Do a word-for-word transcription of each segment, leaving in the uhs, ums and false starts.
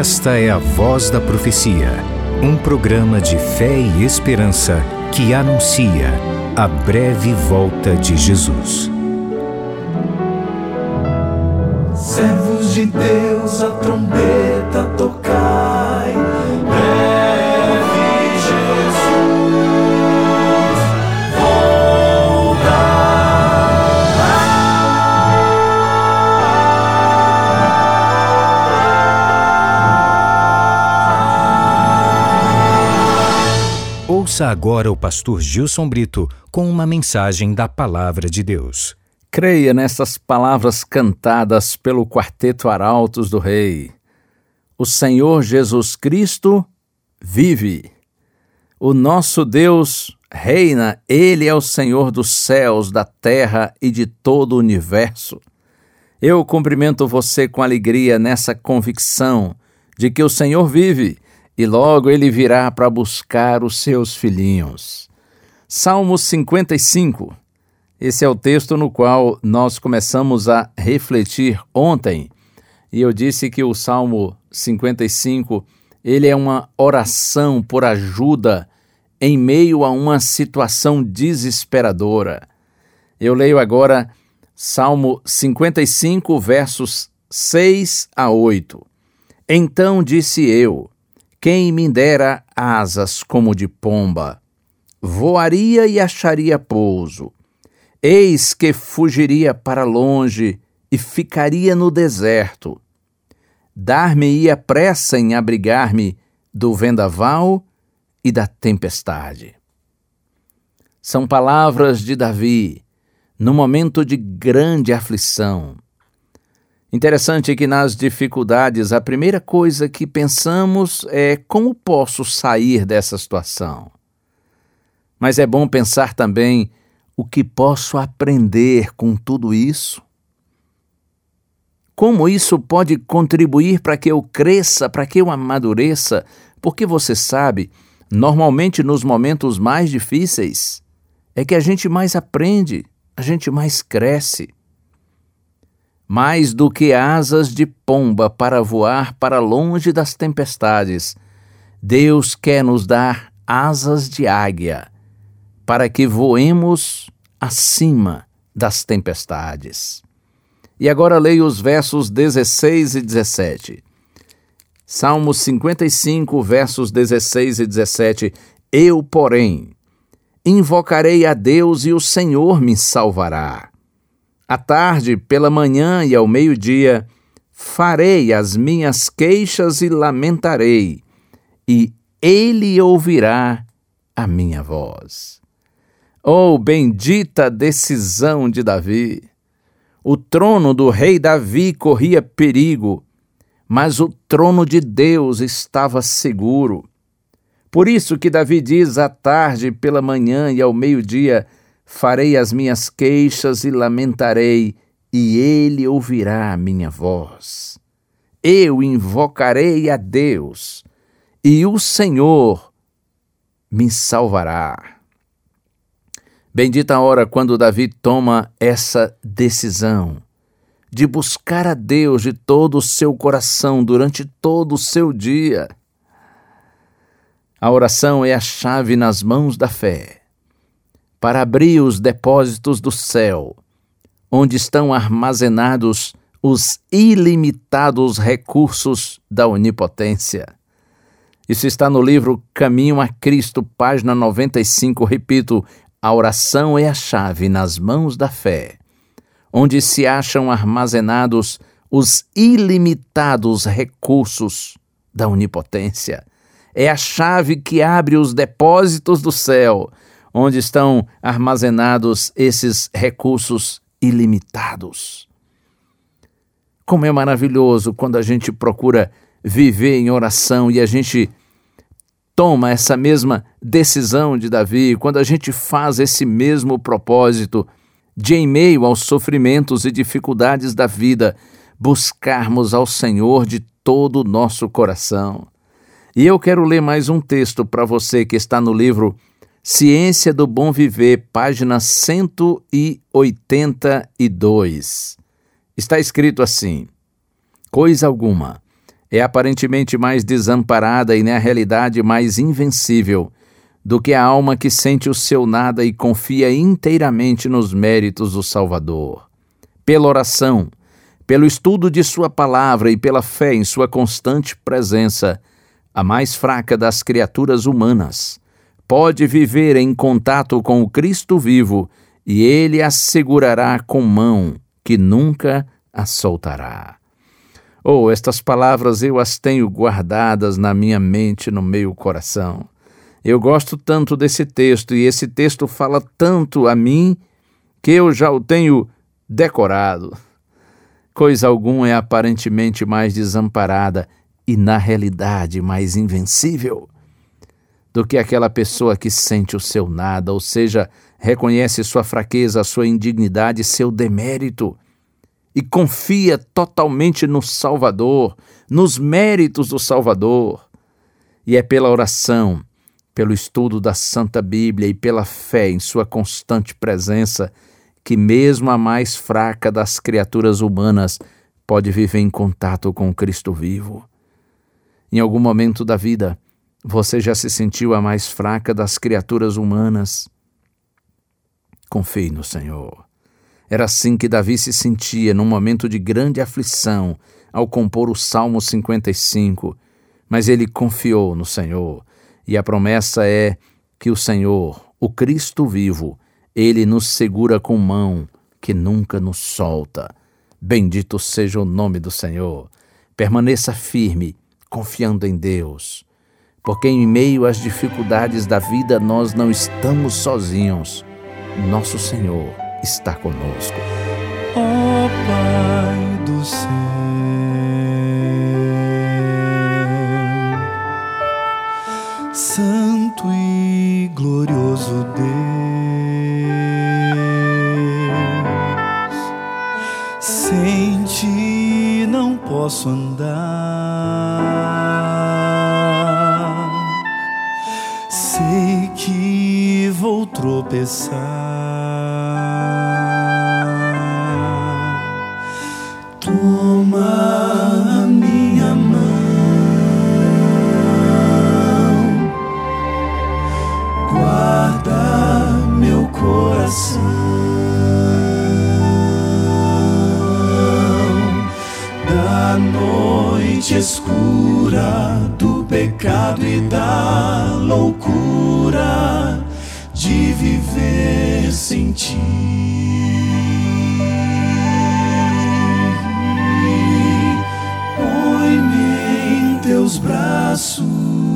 Esta é a Voz da Profecia, um programa de fé e esperança que anuncia a breve volta de Jesus. Servos de Deus, a trombeta tocai, breve Jesus Ouça agora o pastor Gilson Brito com uma mensagem da Palavra de Deus. Creia nessas palavras cantadas pelo Quarteto Arautos do Rei. O Senhor Jesus Cristo vive. O nosso Deus reina, Ele é o Senhor dos céus, da terra e de todo o universo. Eu cumprimento você com alegria nessa convicção de que o Senhor vive e logo Ele virá para buscar os seus filhinhos. Salmo cinquenta e cinco. Esse é o texto no qual nós começamos a refletir ontem. E eu disse que o Salmo cinquenta e cinco, ele é uma oração por ajuda em meio a uma situação desesperadora. Eu leio agora Salmo cinquenta e cinco, versos seis a oito. Então disse eu: quem me dera asas como de pomba, voaria e acharia pouso. Eis que fugiria para longe e ficaria no deserto. Dar-me-ia pressa em abrigar-me do vendaval e da tempestade. São palavras de Davi, no momento de grande aflição. Interessante que nas dificuldades, a primeira coisa que pensamos é como posso sair dessa situação. Mas é bom pensar também o que posso aprender com tudo isso? Como isso pode contribuir para que eu cresça, para que eu amadureça? Porque você sabe, normalmente nos momentos mais difíceis, é que a gente mais aprende, a gente mais cresce. Mais do que asas de pomba para voar para longe das tempestades, Deus quer nos dar asas de águia, para que voemos acima das tempestades. E agora leio os versos dezesseis e dezessete. Salmo cinquenta e cinco, versos dezesseis e dezessete. Eu, porém, invocarei a Deus e o Senhor me salvará. À tarde, pela manhã e ao meio-dia, farei as minhas queixas e lamentarei, e Ele ouvirá a minha voz. Oh, bendita decisão de Davi! O trono do rei Davi corria perigo, mas o trono de Deus estava seguro. Por isso que Davi diz: à tarde, pela manhã e ao meio-dia, farei as minhas queixas e lamentarei, e Ele ouvirá a minha voz. Eu invocarei a Deus, e o Senhor me salvará. Bendita a hora quando Davi toma essa decisão de buscar a Deus de todo o seu coração durante todo o seu dia. A oração é a chave nas mãos da fé para abrir os depósitos do céu, onde estão armazenados os ilimitados recursos da onipotência. Isso está no livro Caminho a Cristo, página noventa e cinco, repito, a oração é a chave nas mãos da fé, onde se acham armazenados os ilimitados recursos da onipotência. É a chave que abre os depósitos do céu, onde estão armazenados esses recursos ilimitados. Como é maravilhoso quando a gente procura viver em oração e a gente toma essa mesma decisão de Davi, quando a gente faz esse mesmo propósito de, em meio aos sofrimentos e dificuldades da vida, buscarmos ao Senhor de todo o nosso coração. E eu quero ler mais um texto para você que está no livro Ciência do Bom Viver, página cento e oitenta e dois. Está escrito assim: coisa alguma é aparentemente mais desamparada e, na realidade, mais invencível do que a alma que sente o seu nada e confia inteiramente nos méritos do Salvador. Pela oração, pelo estudo de sua palavra e pela fé em sua constante presença, a mais fraca das criaturas humanas pode viver em contato com o Cristo vivo e Ele a segurará com mão que nunca a soltará. Oh, estas palavras eu as tenho guardadas na minha mente, no meu coração. Eu gosto tanto desse texto e esse texto fala tanto a mim que eu já o tenho decorado. Coisa alguma é aparentemente mais desamparada e, na realidade, mais invencível do que aquela pessoa que sente o seu nada, ou seja, reconhece sua fraqueza, sua indignidade, seu demérito e confia totalmente no Salvador, nos méritos do Salvador. E é pela oração, pelo estudo da Santa Bíblia e pela fé em sua constante presença que mesmo a mais fraca das criaturas humanas pode viver em contato com o Cristo vivo. Em algum momento da vida, você já se sentiu a mais fraca das criaturas humanas? Confie no Senhor. Era assim que Davi se sentia num momento de grande aflição ao compor o Salmo cinquenta e cinco, mas ele confiou no Senhor, e a promessa é que o Senhor, o Cristo vivo, Ele nos segura com mão que nunca nos solta. Bendito seja o nome do Senhor. Permaneça firme, confiando em Deus, porque em meio às dificuldades da vida nós não estamos sozinhos. Nosso Senhor está conosco. Ó Pai do céu, Santo e glorioso Deus, sem ti não posso andar, sei que vou tropeçar. Toma a minha mão, guarda meu coração da noite escura, do pecado e da loucura de viver sem ti. Teus braços,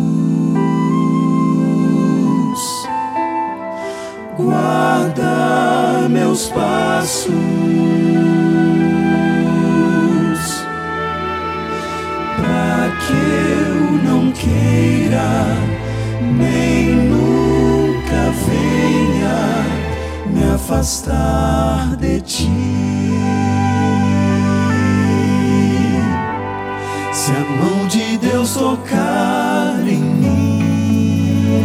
guarda meus passos, para que eu não queira nem nunca venha me afastar de ti. Se a mão de Deus tocar em mim,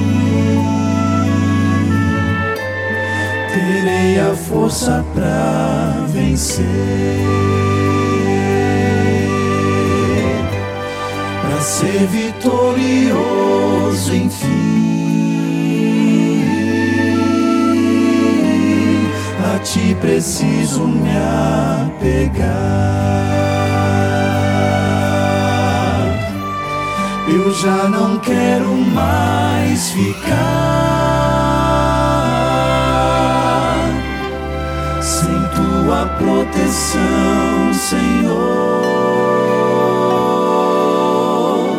terei a força pra vencer, pra ser vitorioso enfim. A ti preciso me apegar. Eu já não quero mais ficar sem tua proteção, Senhor.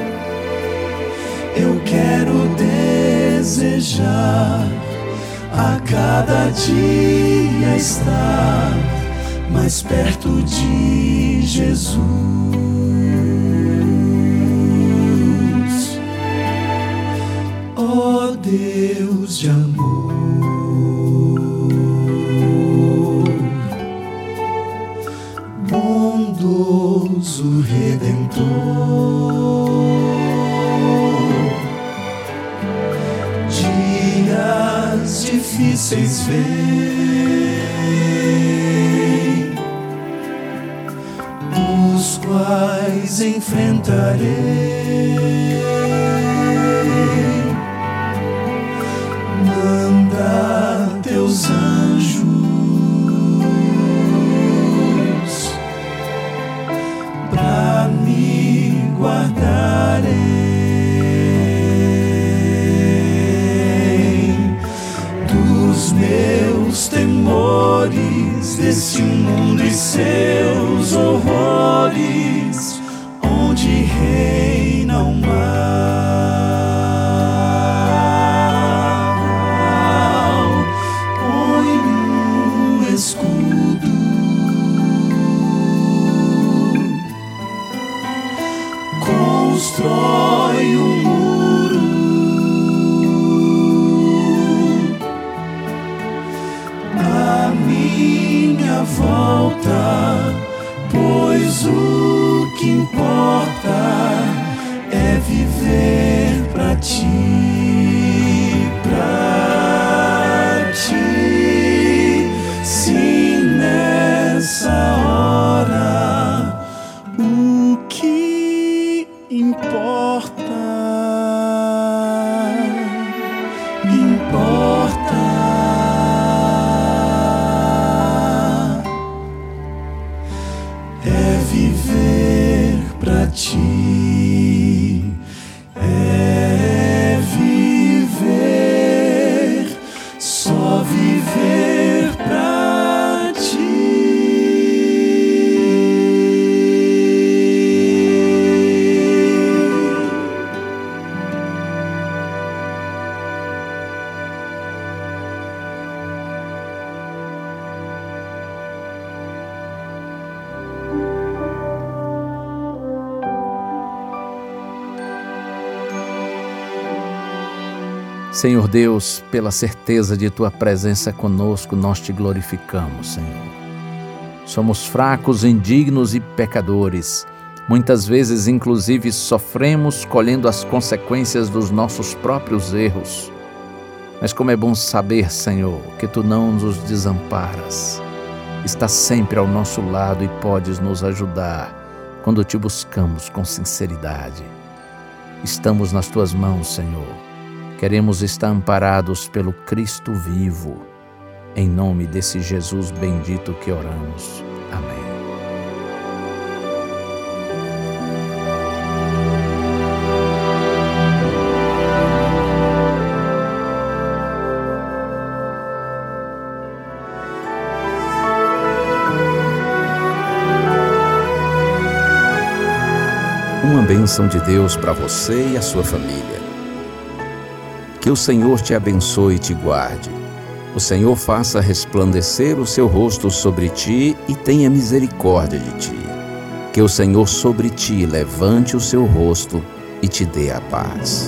Eu quero desejar a cada dia estar mais perto de Jesus. Ó Deus de amor, bondoso Redentor, dias difíceis vêm, os quais enfim enfrentarei. Manda teus anjos pra me guardarem dos meus temores, desse mundo e seus horrores, onde reina o mal. Põe um escudo, constrói um muro, à minha volta, pois o que importa é viver pra ti, pra ti. Sim, nessa hora o que importa, importa é viver pra ti, é viver, só viver pra ti. Senhor Deus, pela certeza de Tua presença conosco, nós Te glorificamos, Senhor. Somos fracos, indignos e pecadores. Muitas vezes, inclusive, sofremos colhendo as consequências dos nossos próprios erros. Mas como é bom saber, Senhor, que Tu não nos desamparas. Estás sempre ao nosso lado e podes nos ajudar quando Te buscamos com sinceridade. Estamos nas Tuas mãos, Senhor. Queremos estar amparados pelo Cristo vivo. Em nome desse Jesus bendito que oramos. Amém. Uma bênção de Deus para você e a sua família. Que o Senhor te abençoe e te guarde. O Senhor faça resplandecer o seu rosto sobre ti e tenha misericórdia de ti. Que o Senhor sobre ti levante o seu rosto e te dê a paz.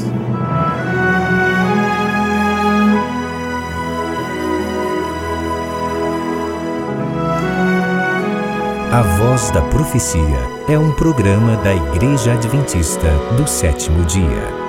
A Voz da Profecia é um programa da Igreja Adventista do Sétimo Dia.